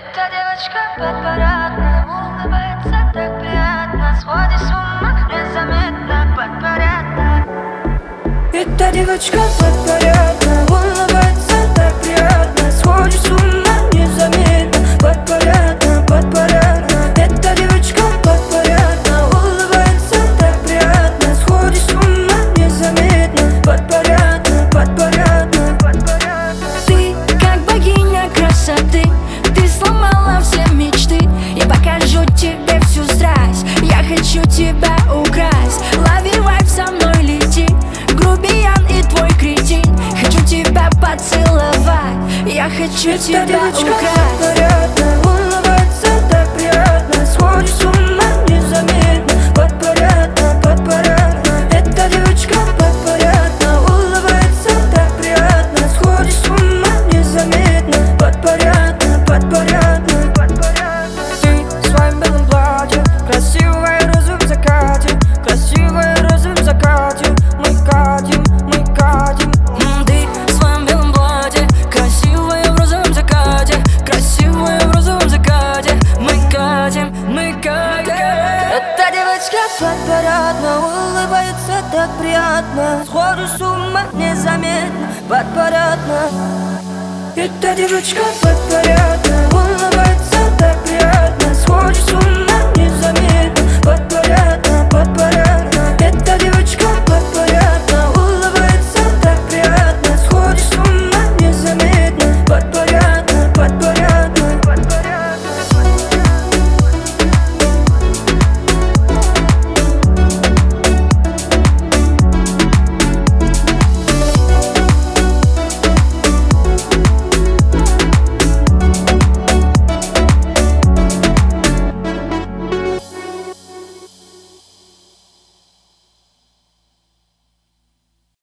Эта девочка подпорядна, улыбается так приятно, сходит с ума незаметно, подпорядна. Эта девочка подпорядна, улыбается так приятно, сходит с ума незаметно, подпорядна, подпорядна. Эта девочка подпорядна, улыбается так приятно, сходит с ума незаметно, подпорядна, подпорядна, подпорядна. Ты как богиня красоты, ты сломала все мечты. Я покажу тебе всю страсть, я хочу тебя украсть. Лови вайб, со мной лети, грубиян и твой кретин. Хочу тебя поцеловать, я хочу тебя украсть. Подпорядна, улыбается так приятно, сходит с ума незаметно, подпорядна, подпорядна. Эта девочка подпорядна, улыбается так приятно, сходит с ума незаметно, подпорядна, подпорядна, подпорядна. Ты в своем белом платье, красивая роза в закате, красивая роза в закате. Мы катим, мы катим. Ты в своем белом платье, красивая в розовом закате, красивая в розовом закате. Мы катим, мы катим. Эта девочка подпорядна, улыбается так приятно, сходит с ума незаметно, подпорядна. Эта девочка подпорядна, улыбается так приятно, сходит с ума